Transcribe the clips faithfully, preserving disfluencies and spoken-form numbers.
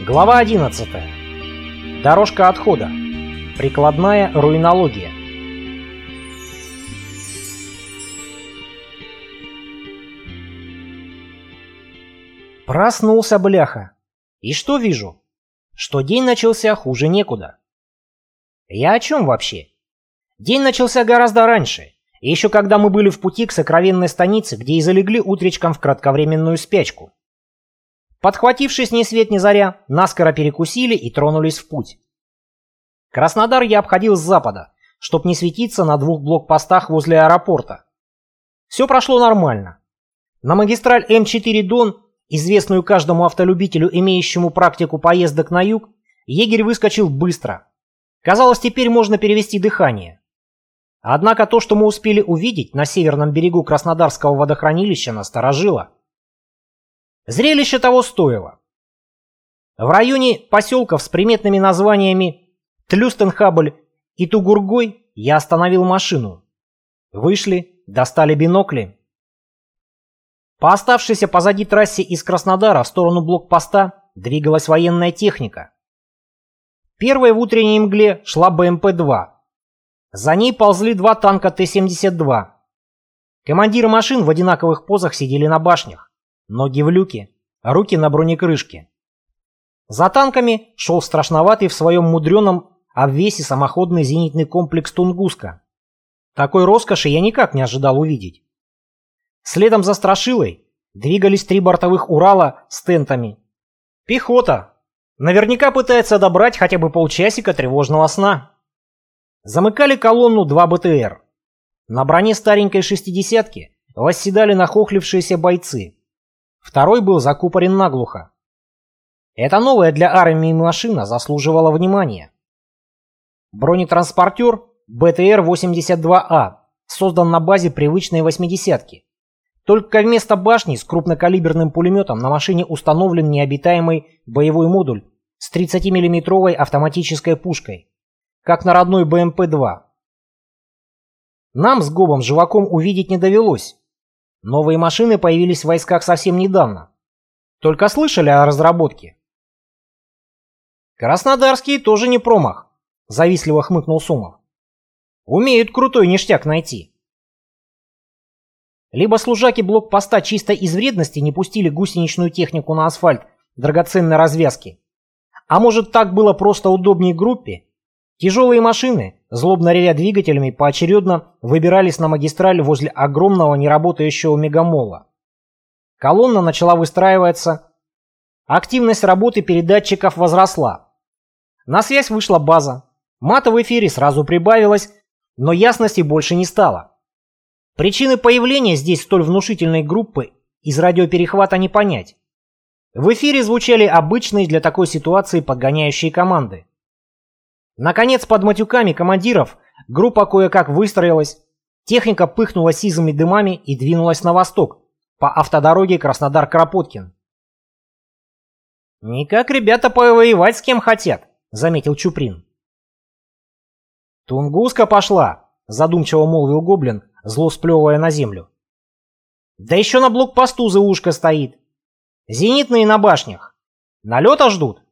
Глава одиннадцатая. Дорожка отхода. Прикладная руинология. Проснулся, бляха. И что вижу? Что день начался хуже некуда. Я о чем вообще? День начался гораздо раньше, еще когда мы были в пути к сокровенной станице, где и залегли утречком в кратковременную спячку. Подхватившись ни свет ни заря, наскоро перекусили и тронулись в путь. Краснодар я обходил с запада, чтоб не светиться на двух блокпостах возле аэропорта. Все прошло нормально. На магистраль эм четыре Дон, известную каждому автолюбителю, имеющему практику поездок на юг, егерь выскочил быстро. Казалось, теперь можно перевести дыхание. Однако то, что мы успели увидеть на северном берегу Краснодарского водохранилища, насторожило. Зрелище того стоило. В районе поселков с приметными названиями Тлюстенхабль и Тугургой я остановил машину. Вышли, достали бинокли. По оставшейся позади трассе из Краснодара в сторону блокпоста двигалась военная техника. Первой в утренней мгле шла бэ эм пэ два. За ней ползли два танка тэ семьдесят два. Командиры машин в одинаковых позах сидели на башнях. Ноги в люке, руки на бронекрышке. За танками шел страшноватый в своем мудреном обвесе самоходный зенитный комплекс «Тунгуска». Такой роскоши я никак не ожидал увидеть. Следом за Страшилой двигались три бортовых Урала с тентами. Пехота. Наверняка пытается добрать хотя бы полчасика тревожного сна. Замыкали колонну два бэ тэ эр. На броне старенькой шестидесятки восседали нахохлившиеся бойцы. Второй был закупорен наглухо. Эта новая для армии машина заслуживала внимания. Бронетранспортер бэ тэ эр восемьдесят два а создан на базе привычной восьмидесятки. Только вместо башни с крупнокалиберным пулеметом на машине установлен необитаемый боевой модуль с тридцатимиллиметровой автоматической пушкой, как на родной бэ эм пэ два. Нам с Гобом живаком увидеть не довелось. Новые машины появились в войсках совсем недавно. Только слышали о разработке. Краснодарские тоже не промах, завистливо хмыкнул Сумов. Умеют крутой ништяк найти. Либо служаки блокпоста чисто из вредности не пустили гусеничную технику на асфальт драгоценной развязки. А может, так было просто удобнее группе? Тяжелые машины, злобно ревя двигателями, поочередно выбирались на магистраль возле огромного неработающего мегамола. Колонна начала выстраиваться. Активность работы передатчиков возросла. На связь вышла база. Мата в эфире сразу прибавилась, но ясности больше не стало. Причины появления здесь столь внушительной группы из радиоперехвата не понять. В эфире звучали обычные для такой ситуации подгоняющие команды. Наконец, под матюками командиров группа кое-как выстроилась, техника пыхнула сизыми дымами и двинулась на восток, по автодороге Краснодар-Кропоткин. «Никак ребята повоевать с кем хотят», — заметил Чуприн. «Тунгуска пошла», — задумчиво молвил Гоблин, зло сплевывая на землю. «Да еще на блокпосту ЗУшка стоит. Зенитные на башнях. Налета ждут».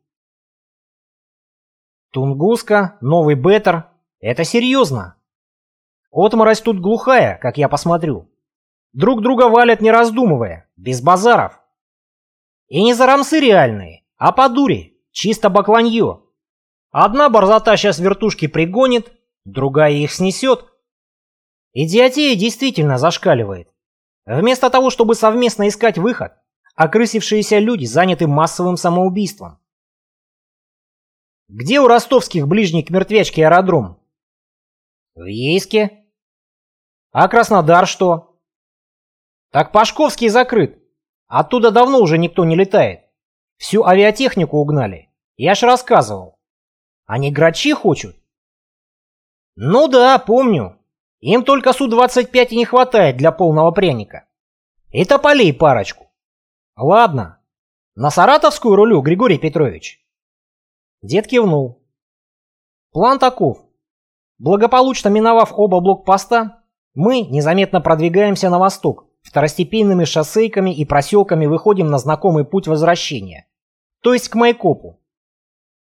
Тунгуска, новый Беттер — это серьезно. Отморозь тут глухая, как я посмотрю. Друг друга валят не раздумывая, без базаров. И не за рамсы реальные, а по дуре, чисто бакланье. Одна борзота сейчас вертушки пригонит, другая их снесет. Идиотия действительно зашкаливает. Вместо того, чтобы совместно искать выход, окрысившиеся люди заняты массовым самоубийством. Где у ростовских ближний к мертвячке аэродром? В Ейске. А Краснодар что? Так Пашковский закрыт. Оттуда давно уже никто не летает. Всю авиатехнику угнали. Я ж рассказывал. Они грачи хочут? Ну да, помню. Им только Су двадцать пять и не хватает для полного пряника. И тополей парочку. Ладно. На Саратовскую рулю, Григорий Петрович. Дед кивнул. План таков. Благополучно миновав оба блокпоста, мы незаметно продвигаемся на восток, второстепенными шоссейками и проселками выходим на знакомый путь возвращения, то есть к Майкопу,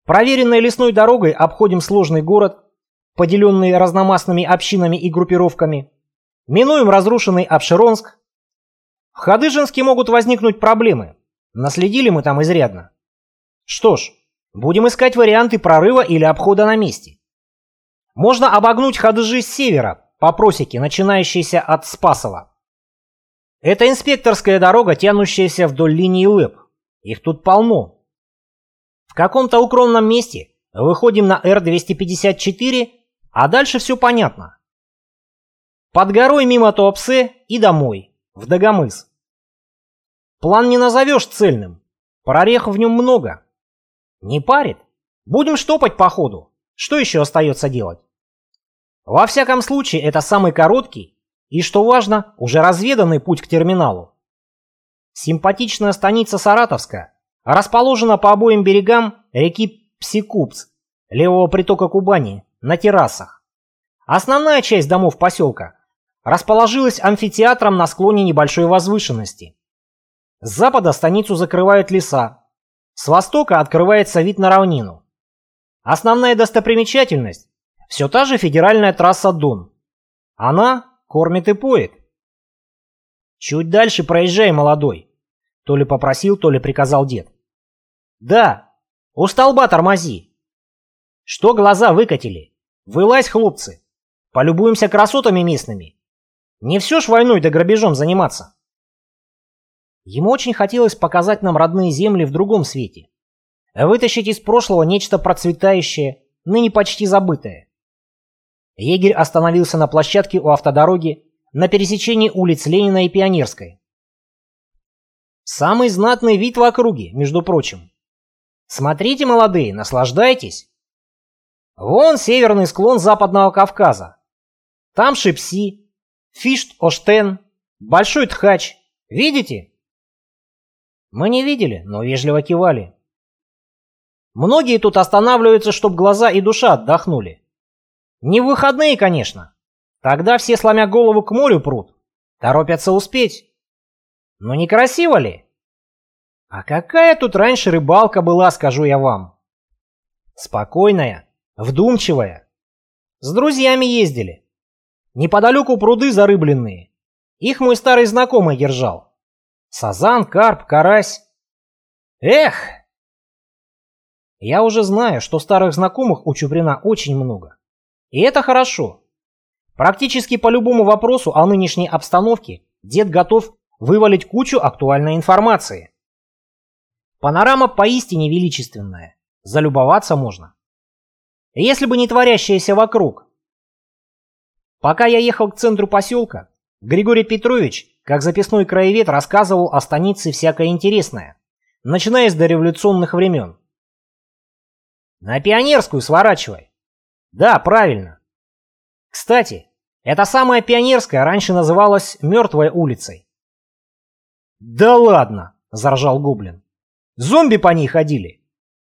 Проверенной лесной дорогой обходим сложный город, поделенный разномастными общинами и группировками. Минуем разрушенный Апшеронск. В Хадыженске могут возникнуть проблемы. Наследили мы там изрядно. Что ж, будем искать варианты прорыва или обхода на месте. Можно обогнуть Хадыжи с севера, по просеке, начинающейся от Спасова. Это инспекторская дорога, тянущаяся вдоль линии ЛЭП. Их тут полно. В каком-то укромном месте выходим на Эр двести пятьдесят четыре, а дальше все понятно. Под горой мимо Туапсе и домой, в Дагомыс. План не назовешь цельным, прорех в нем много. Не парит? Будем штопать по ходу. Что еще остается делать? Во всяком случае, это самый короткий и, что важно, уже разведанный путь к терминалу. Симпатичная станица Саратовская расположена по обоим берегам реки Псикупс, левого притока Кубани, на террасах. Основная часть домов поселка расположилась амфитеатром на склоне небольшой возвышенности. С запада станицу закрывают леса, с востока открывается вид на равнину. Основная достопримечательность – все та же федеральная трасса Дон. Она кормит и поет. «Чуть дальше проезжай, молодой», – то ли попросил, то ли приказал дед. «Да, у столба тормози». «Что глаза выкатили? Вылазь, хлопцы, полюбуемся красотами местными. Не все ж войной да грабежом заниматься». Ему очень хотелось показать нам родные земли в другом свете. Вытащить из прошлого нечто процветающее, ныне почти забытое. Егерь остановился на площадке у автодороги на пересечении улиц Ленина и Пионерской. Самый знатный вид в округе, между прочим. Смотрите, молодые, наслаждайтесь. Вон северный склон Западного Кавказа. Там Шипси, Фишт-Оштен, Большой Тхач. Видите? Мы не видели, но вежливо кивали. Многие тут останавливаются, чтоб глаза и душа отдохнули. Не в выходные, конечно. Тогда все, сломя голову, к морю прут. Торопятся успеть. Но не красиво ли? А какая тут раньше рыбалка была, скажу я вам. Спокойная, вдумчивая. С друзьями ездили. Неподалеку пруды зарыбленные. Их мой старый знакомый держал. Сазан, карп, карась. Эх! Я уже знаю, что старых знакомых у Чуприна очень много. И это хорошо. Практически по любому вопросу о нынешней обстановке дед готов вывалить кучу актуальной информации. Панорама поистине величественная. Залюбоваться можно. Если бы не творящееся вокруг. Пока я ехал к центру поселка, Григорий Петрович, как записной краевед, рассказывал о станице всякое интересное, начиная с дореволюционных времен. На Пионерскую сворачивай. Да, правильно. Кстати, эта самая Пионерская раньше называлась Мертвой улицей. Да ладно, заржал Гоблин. Зомби по ней ходили.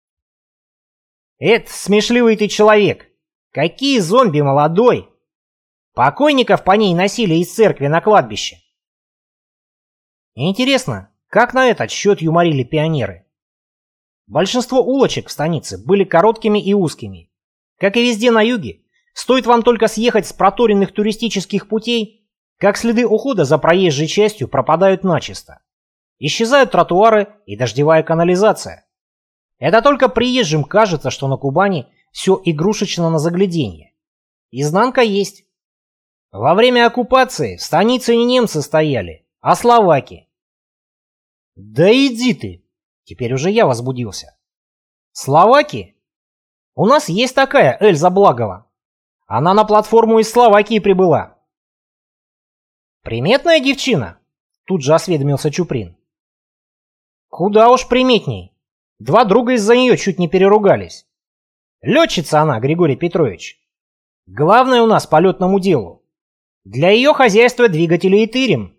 Это смешливый ты человек. Какие зомби, молодой? Покойников по ней носили из церкви на кладбище. Интересно, как на этот счет юморили пионеры? Большинство улочек в станице были короткими и узкими. Как и везде на юге, стоит вам только съехать с проторенных туристических путей, как следы ухода за проезжей частью пропадают начисто. Исчезают тротуары и дождевая канализация. Это только приезжим кажется, что на Кубани все игрушечно на загляденье. Изнанка есть. Во время оккупации в станице не немцы стояли, а словаки. Да иди ты! Теперь уже я возбудился. Словаки? У нас есть такая Эльза Благова. Она на платформу из Словакии прибыла. Приметная девчина? Тут же осведомился Чуприн. Куда уж приметней. Два друга из-за нее чуть не переругались. Летчица она, Григорий Петрович. Главное у нас по летному делу. Для ее хозяйства двигатели и тырим.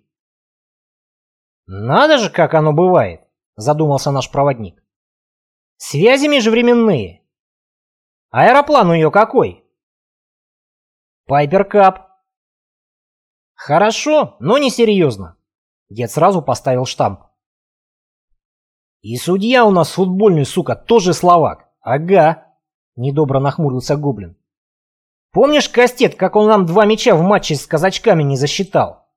Надо же, как оно бывает, задумался наш проводник. Связи межвременные. Аэроплан у нее какой? Пайпер Кап. Хорошо, но не серьезно. Дед сразу поставил штамп. И судья у нас футбольный, сука, тоже словак, «Ага», — недобро нахмурился гоблин. «Помнишь, Кастет, как он нам два мяча в матче с казачками не засчитал?»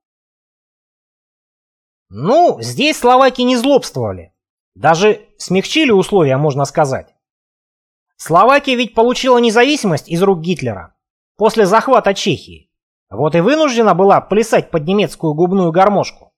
«Ну, здесь словаки не злобствовали. Даже смягчили условия, можно сказать. Словакия ведь получила независимость из рук Гитлера после захвата Чехии. Вот и вынуждена была плясать под немецкую губную гармошку.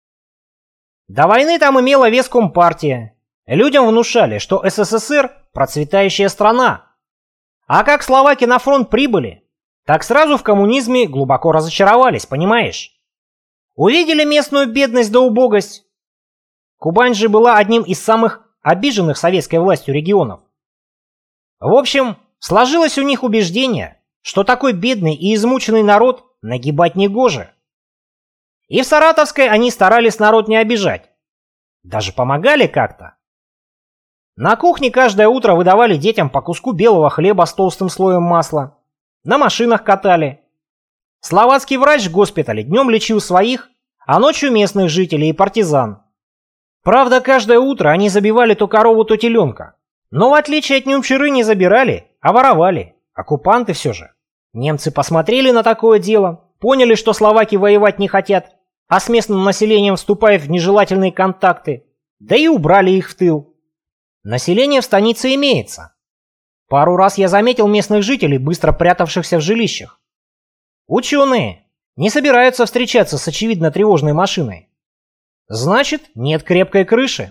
До войны там имела вес компартия. Людям внушали, что СССР – процветающая страна. А как словаки на фронт прибыли, так сразу в коммунизме глубоко разочаровались, понимаешь? Увидели местную бедность да убогость. Кубань же была одним из самых обиженных советской властью регионов. В общем, сложилось у них убеждение, что такой бедный и измученный народ нагибать негоже. И в Саратовской они старались народ не обижать. Даже помогали как-то. На кухне каждое утро выдавали детям по куску белого хлеба с толстым слоем масла. На машинах катали. Словацкий врач в госпитале днем лечил своих, а ночью местных жителей и партизан. Правда, каждое утро они забивали то корову, то теленка. Но в отличие от немчуры не забирали, а воровали. Оккупанты все же. Немцы посмотрели на такое дело, поняли, что словаки воевать не хотят, а с местным населением вступают в нежелательные контакты, да и убрали их в тыл. Население в станице имеется. Пару раз я заметил местных жителей, быстро прятавшихся в жилищах. Ученые не собираются встречаться с очевидно тревожной машиной. Значит, нет крепкой крыши.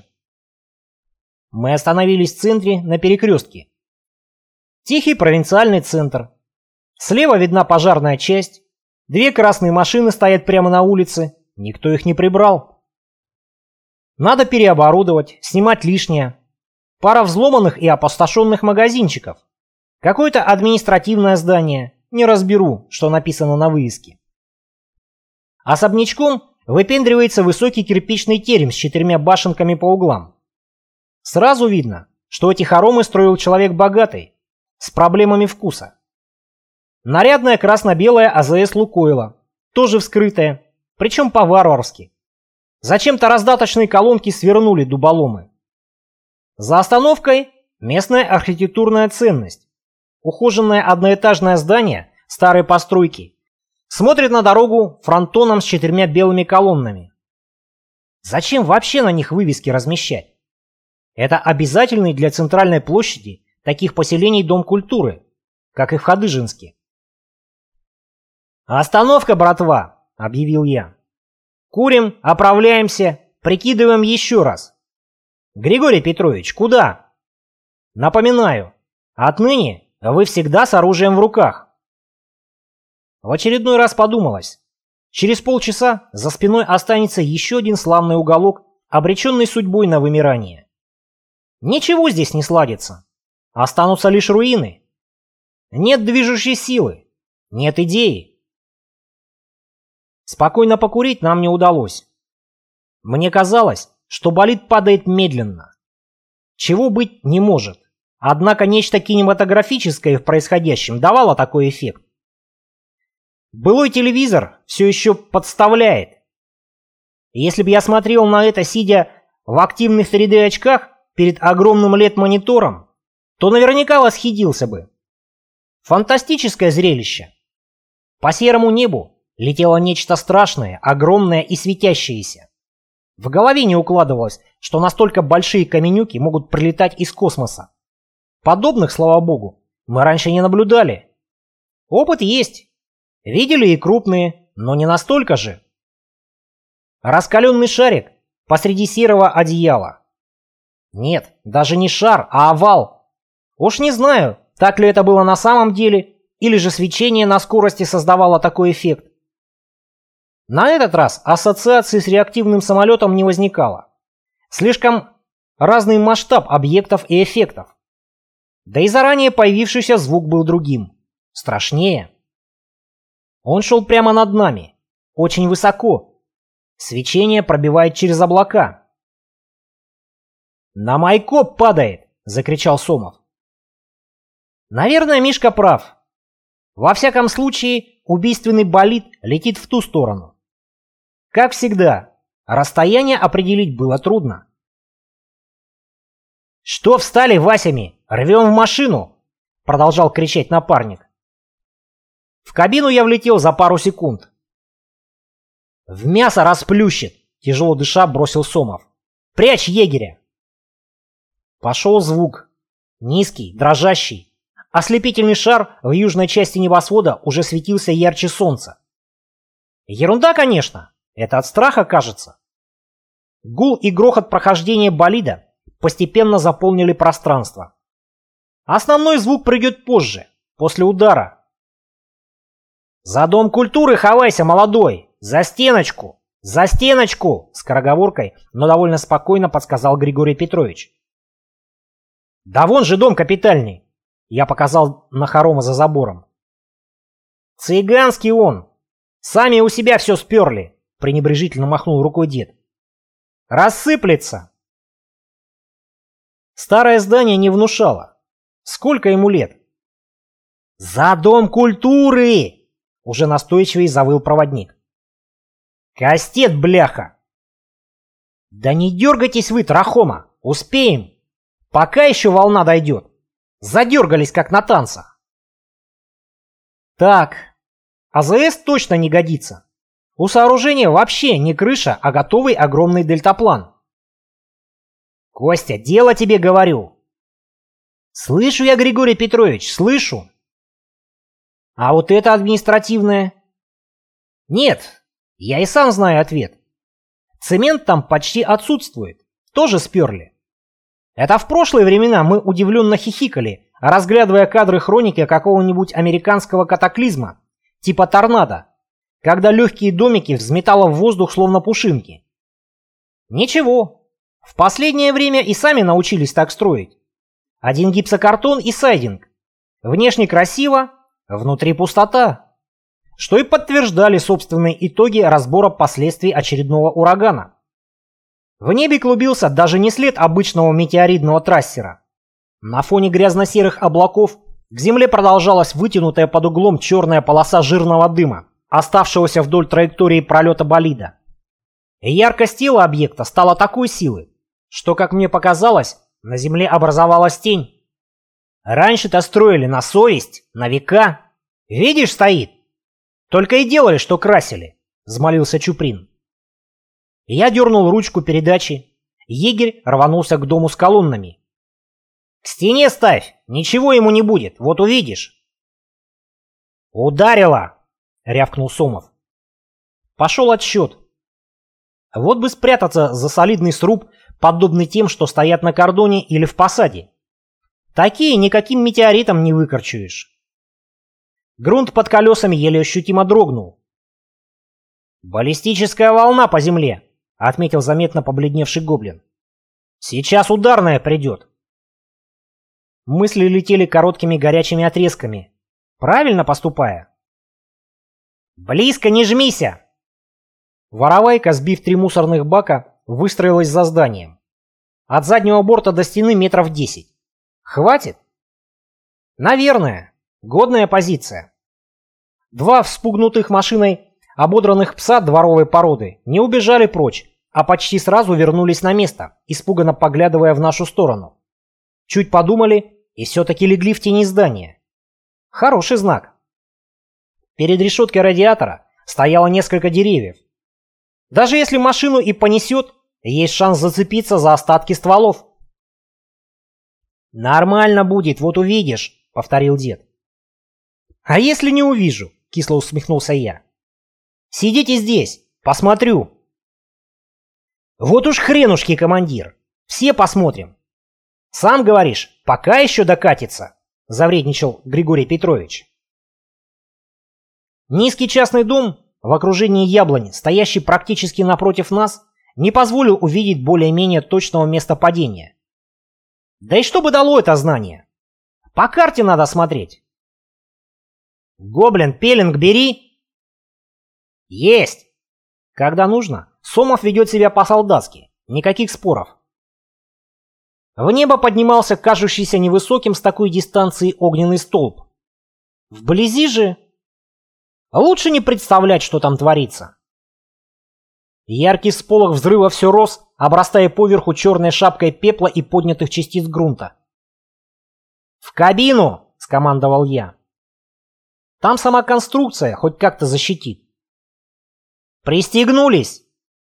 Мы остановились в центре на перекрестке. Тихий провинциальный центр. Слева видна пожарная часть. Две красные машины стоят прямо на улице. Никто их не прибрал. Надо переоборудовать, снимать лишнее. Пара взломанных и опустошенных магазинчиков. Какое-то административное здание. Не разберу, что написано на вывеске. Особнячком выпендривается высокий кирпичный терем с четырьмя башенками по углам. Сразу видно, что эти хоромы строил человек богатый, с проблемами вкуса. Нарядная красно-белая АЗС Лукойла, тоже вскрытая, причем по-варварски. Зачем-то раздаточные колонки свернули дуболомы. За остановкой местная архитектурная ценность. Ухоженное одноэтажное здание старой постройки смотрит на дорогу фронтоном с четырьмя белыми колоннами. Зачем вообще на них вывески размещать? Это обязательный для центральной площади таких поселений дом культуры, как и в Хадыженске. «Остановка, братва!» — объявил я. «Курим, оправляемся, прикидываем еще раз. Григорий Петрович, куда? Напоминаю, отныне вы всегда с оружием в руках». В очередной раз подумалось. Через полчаса за спиной останется еще один славный уголок, обреченный судьбой на вымирание. Ничего здесь не сладится. Останутся лишь руины. Нет движущей силы. Нет идеи. Спокойно покурить нам не удалось. Мне казалось, что болид падает медленно. Чего быть не может. Однако нечто кинематографическое в происходящем давало такой эффект. Былой телевизор все еще подставляет. Если бы я смотрел на это, сидя в активных три дэ очках перед огромным лед-монитором, то наверняка восхитился бы. Фантастическое зрелище. По серому небу летело нечто страшное, огромное и светящееся. В голове не укладывалось, что настолько большие каменюки могут прилетать из космоса. Подобных, слава богу, мы раньше не наблюдали. Опыт есть. Видели и крупные, но не настолько же. Раскаленный шарик посреди серого одеяла. Нет, даже не шар, а овал. Уж не знаю, так ли это было на самом деле, или же свечение на скорости создавало такой эффект. На этот раз ассоциации с реактивным самолетом не возникало. Слишком разный масштаб объектов и эффектов. Да и заранее появившийся звук был другим. Страшнее. Он шел прямо над нами. Очень высоко. Свечение пробивает через облака. «На майкоп падает!» — закричал Сомов. Наверное, Мишка прав. Во всяком случае, убийственный болид летит в ту сторону. Как всегда, расстояние определить было трудно. «Что встали Васями? Рвем в машину!» — продолжал кричать напарник. В кабину я влетел за пару секунд. «В мясо расплющит!» — тяжело дыша бросил Сомов. «Прячь егеря!» Пошел звук. Низкий, дрожащий. Ослепительный шар в южной части небосвода уже светился ярче солнца. Ерунда, конечно. Это от страха кажется. Гул и грохот прохождения болида постепенно заполнили пространство. Основной звук придет позже, после удара. «За дом культуры хавайся, молодой! За стеночку! За стеночку!» Скороговоркой, но довольно спокойно подсказал Григорий Петрович. «Да вон же дом капитальный!» Я показал на хоромы за забором. «Цыганский он! Сами у себя все сперли!» Пренебрежительно махнул рукой дед. «Рассыплется!» Старое здание не внушало. Сколько ему лет? «За дом культуры!» Уже настойчивее завыл проводник. «Кастет, бляха!» «Да не дергайтесь вы, трахома! Успеем! Пока еще волна дойдет! Задергались, как на танцах!» Так, АЗС точно не годится. У сооружения вообще не крыша, а готовый огромный дельтаплан. «Костя, дело тебе говорю!» «Слышу я, Григорий Петрович, слышу!» «А вот это административное?» «Нет, я и сам знаю ответ. Цемент там почти отсутствует, тоже сперли. Это в прошлые времена мы удивленно хихикали, разглядывая кадры хроники какого-нибудь американского катаклизма, типа торнадо, когда легкие домики взметало в воздух словно пушинки. Ничего, в последнее время и сами научились так строить. Один гипсокартон и сайдинг. Внешне красиво, внутри пустота. Что и подтверждали собственные итоги разбора последствий очередного урагана. В небе клубился даже не след обычного метеоритного трассера. На фоне грязно-серых облаков к земле продолжалась вытянутая под углом черная полоса жирного дыма, оставшегося вдоль траектории пролета болида. И яркость тела объекта стала такой силы, что, как мне показалось, на земле образовалась тень. Раньше-то строили на совесть, на века. Видишь, стоит. Только и делали, что красили, взмолился Чуприн. Я дернул ручку передачи. Егерь рванулся к дому с колоннами. «К стене ставь, ничего ему не будет, вот увидишь». «Ударила!» — рявкнул Сомов. Пошел отсчет. Вот бы спрятаться за солидный сруб, подобный тем, что стоят на кордоне или в посаде. Такие никаким метеоритом не выкорчуешь. Грунт под колесами еле ощутимо дрогнул. «Баллистическая волна по земле», — отметил заметно побледневший гоблин. «Сейчас ударная придет». Мысли летели короткими горячими отрезками. Правильно поступая? «Близко не жмися!» Воровайка, сбив три мусорных бака, выстроилась за зданием. От заднего борта до стены метров десять. Хватит? Наверное. Годная позиция. Два вспугнутых машиной ободранных пса дворовой породы не убежали прочь, а почти сразу вернулись на место, испуганно поглядывая в нашу сторону. Чуть подумали и все-таки легли в тени здания. Хороший знак. Перед решеткой радиатора стояло несколько деревьев. Даже если машину и понесет, есть шанс зацепиться за остатки стволов. «Нормально будет, вот увидишь», — повторил дед. «А если не увижу?» — кисло усмехнулся я. «Сидите здесь, посмотрю». «Вот уж хренушки, командир, все посмотрим». «Сам говоришь, пока еще докатится», — завредничал Григорий Петрович. Низкий частный дом в окружении яблони, стоящий практически напротив нас, не позволил увидеть более-менее точного места падения. Да и что бы дало это знание? По карте надо смотреть. «Гоблин, пеленг бери!» «Есть!» Когда нужно, Сомов ведет себя по-солдатски, никаких споров. В небо поднимался кажущийся невысоким с такой дистанции огненный столб. Вблизи же... Лучше не представлять, что там творится. Яркий всполох взрыва все рос, обрастая поверху черной шапкой пепла и поднятых частиц грунта. «В кабину!» — скомандовал я. «Там сама конструкция хоть как-то защитит». «Пристегнулись!»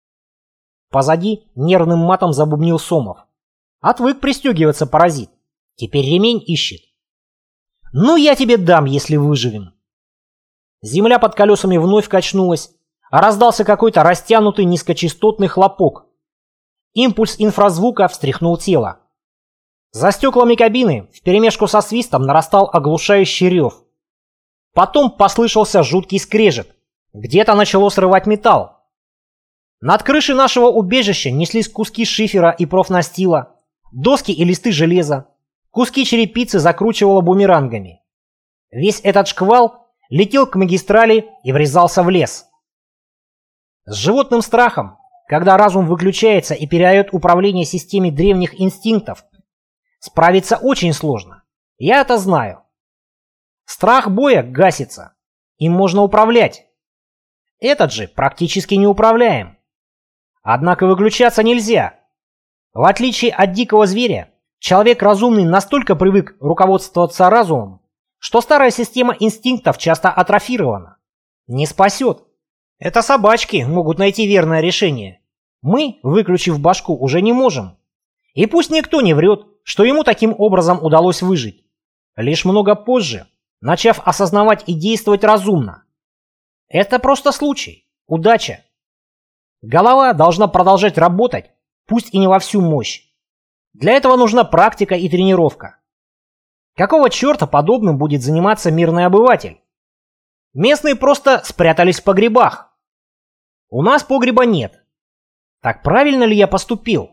Позади нервным матом забубнил Сомов. «Отвык пристегиваться, паразит. Теперь ремень ищет». «Ну, я тебе дам, если выживем». Земля под колесами вновь качнулась, а раздался какой-то растянутый низкочастотный хлопок. Импульс инфразвука встряхнул тело. За стеклами кабины вперемешку со свистом нарастал оглушающий рев. Потом послышался жуткий скрежет. Где-то начало срывать металл. Над крышей нашего убежища неслись куски шифера и профнастила, доски и листы железа, куски черепицы закручивало бумерангами. Весь этот шквал летел к магистрали и врезался в лес. С животным страхом, когда разум выключается и передает управление системе древних инстинктов, справиться очень сложно. Я это знаю. Страх боя гасится. Им можно управлять. Этот же практически не управляем. Однако выключаться нельзя. В отличие от дикого зверя, человек разумный настолько привык руководствоваться разумом, что старая система инстинктов часто атрофирована. Не спасет. Это собачки могут найти верное решение. Мы, выключив башку, уже не можем. И пусть никто не врет, что ему таким образом удалось выжить. Лишь много позже, начав осознавать и действовать разумно. Это просто случай, удача. Голова должна продолжать работать, пусть и не во всю мощь. Для этого нужна практика и тренировка. Какого черта подобным будет заниматься мирный обыватель? Местные просто спрятались в погребах. У нас погреба нет. Так правильно ли я поступил?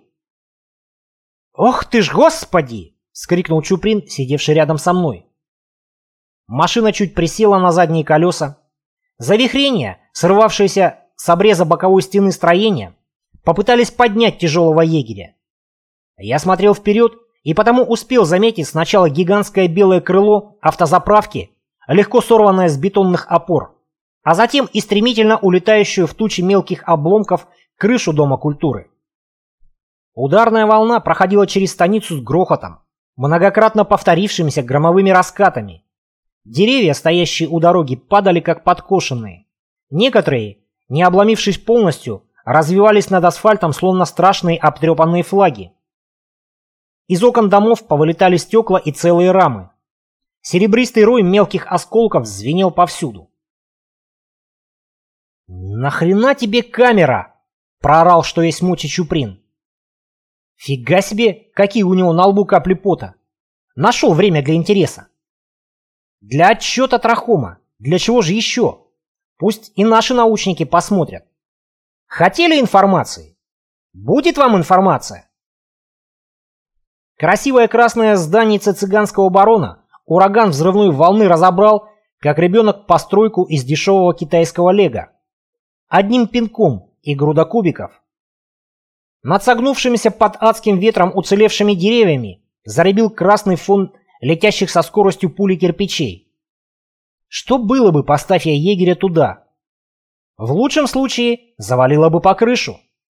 «Ох ты ж, господи!» — вскрикнул Чуприн, сидевший рядом со мной. Машина чуть присела на задние колеса. Завихрения, срывавшиеся с обреза боковой стены строения, попытались поднять тяжелого егеря. Я смотрел вперед и потому успел заметить сначала гигантское белое крыло автозаправки, легко сорванное с бетонных опор, а затем и стремительно улетающую в тучи мелких обломков крышу Дома культуры. Ударная волна проходила через станицу с грохотом, многократно повторившимися громовыми раскатами. Деревья, стоящие у дороги, падали как подкошенные. Некоторые, не обломившись полностью, развивались над асфальтом, словно страшные обтрепанные флаги. Из окон домов повылетали стекла и целые рамы. Серебристый рой мелких осколков звенел повсюду. «Нахрена тебе камера?» — проорал, что есть мочи Чуприн. «Фига себе, какие у него на лбу капли пота! Нашел время для интереса!» «Для отчета Трахома. Для чего же еще? Пусть и наши научники посмотрят. Хотели информации? Будет вам информация!» Красивое красное зданице цыганского барона ураган взрывной волны разобрал, как ребенок постройку из дешевого китайского лего. Одним пинком и груда кубиков. Над согнувшимися под адским ветром уцелевшими деревьями заребил красный фон летящих со скоростью пули кирпичей. Что было бы, поставь я егеря туда? В лучшем случае завалило бы по крышу.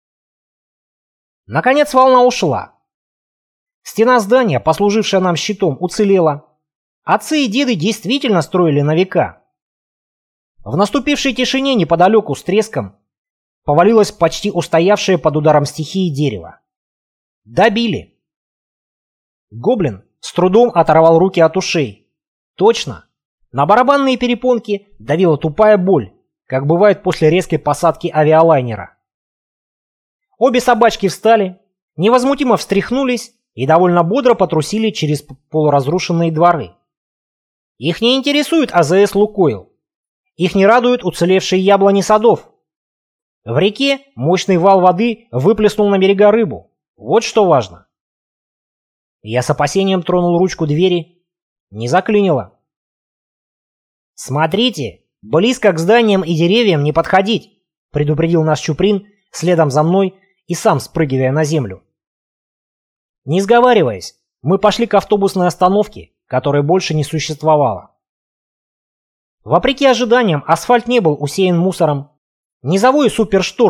Наконец волна ушла. Стена здания, послужившая нам щитом, уцелела. Отцы и деды действительно строили на века. В наступившей тишине неподалеку с треском повалилось почти устоявшее под ударом стихии дерево. Добили. Гоблин с трудом оторвал руки от ушей. Точно. На барабанные перепонки давила тупая боль, как бывает после резкой посадки авиалайнера. Обе собачки встали, невозмутимо встряхнулись и довольно бодро потрусили через полуразрушенные дворы. Их не интересует АЗС «Лукойл». Их не радуют уцелевшие яблони садов. В реке мощный вал воды выплеснул на берега рыбу. Вот что важно. Я с опасением тронул ручку двери. Не заклинило. «Смотрите, близко к зданиям и деревьям не подходить», — предупредил нас Чуприн следом за мной и сам спрыгивая на землю. Не сговариваясь, мы пошли к автобусной остановке, которой больше не существовало. Вопреки ожиданиям, асфальт не был усеян мусором. Низовой супершторм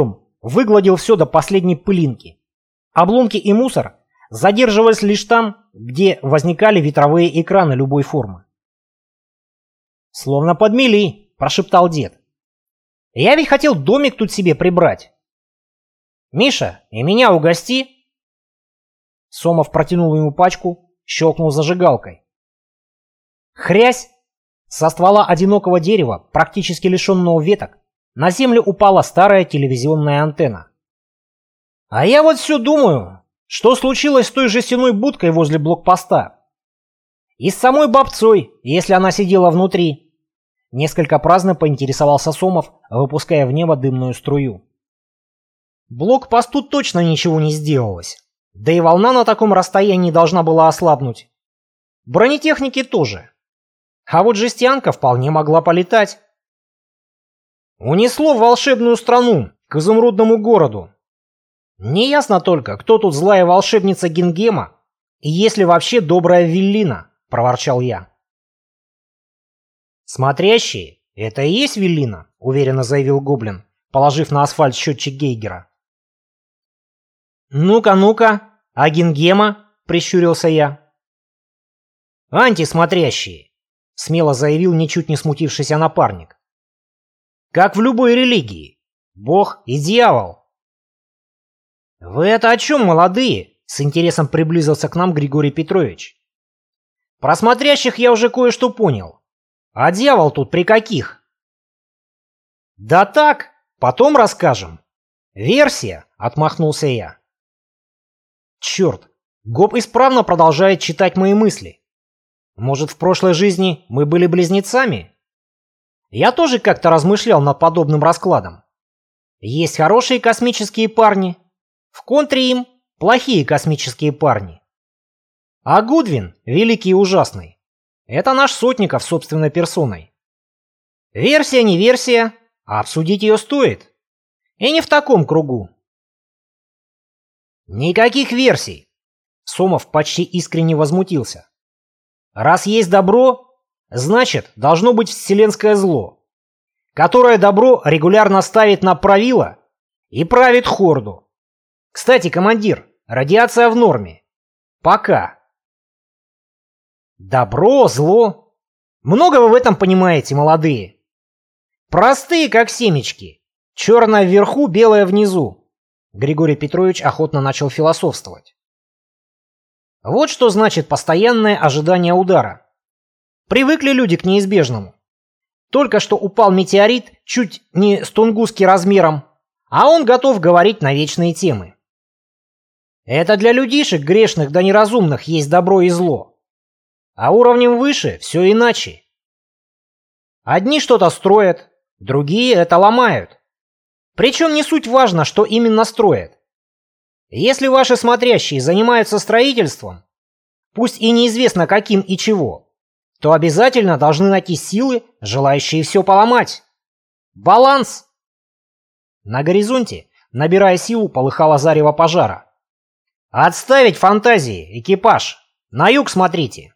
выгладил все до последней пылинки. Обломки и мусор задерживались лишь там, где возникали ветровые экраны любой формы. «Словно подмели», – прошептал дед. «Я ведь хотел домик тут себе прибрать. Миша, и меня угости». Сомов протянул ему пачку, щелкнул зажигалкой. Хрясь! Со ствола одинокого дерева, практически лишенного веток, на землю упала старая телевизионная антенна. А я вот все думаю, что случилось с той жестяной будкой возле блокпоста. И с самой бабцой, если она сидела внутри. Несколько праздно поинтересовался Сомов, выпуская в небо дымную струю. Блокпосту точно ничего не сделалось. Да и волна на таком расстоянии должна была ослабнуть. Бронетехники тоже. А вот жестянка вполне могла полетать. Унесло в волшебную страну, к изумрудному городу. Неясно только, кто тут злая волшебница Гингема и есть ли вообще добрая Веллина, проворчал я. Смотрящие — это и есть Веллина, уверенно заявил Гоблин, положив на асфальт счетчик Гейгера. Ну-ка, ну-ка, а Гингема? Прищурился я. Антисмотрящие, смело заявил ничуть не смутившийся напарник. Как в любой религии. Бог и дьявол. Вы это о чем, молодые? С интересом приблизился к нам Григорий Петрович. Про смотрящих я уже кое-что понял. А дьявол тут при каких? Да так, потом расскажем. Версия, отмахнулся я. Черт, Гоб исправно продолжает читать мои мысли. Может, в прошлой жизни мы были близнецами? Я тоже как-то размышлял над подобным раскладом. Есть хорошие космические парни, в контре им плохие космические парни. А Гудвин, великий и ужасный, это наш Сотников собственной персоной. Версия не версия, а обсудить ее стоит. И не в таком кругу. Никаких версий. Сомов почти искренне возмутился. Раз есть добро, значит, должно быть вселенское зло, которое добро регулярно ставит на правило и правит хорду. Кстати, командир, радиация в норме. Пока. Добро, зло. Много вы в этом понимаете, молодые. Простые, как семечки. Черное вверху, белое внизу. Григорий Петрович охотно начал философствовать. Вот что значит постоянное ожидание удара. Привыкли люди к неизбежному. Только что упал метеорит чуть не с тунгусский размером, а он готов говорить на вечные темы. Это для людишек грешных да неразумных есть добро и зло. А уровнем выше все иначе. Одни что-то строят, другие это ломают. Причем не суть важно, что именно строят. Если ваши смотрящие занимаются строительством, пусть и неизвестно каким и чего, то обязательно должны найти силы, желающие все поломать. Баланс! На горизонте, набирая силу, полыхало зарево пожара. Отставить фантазии, экипаж! На юг смотрите!